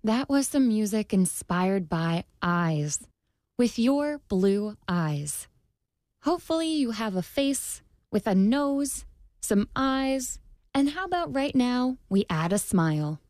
That was some music inspired by eyes, with your blue eyes. Hopefully you have a face with a nose, some eyes, and how about right now we add a smile?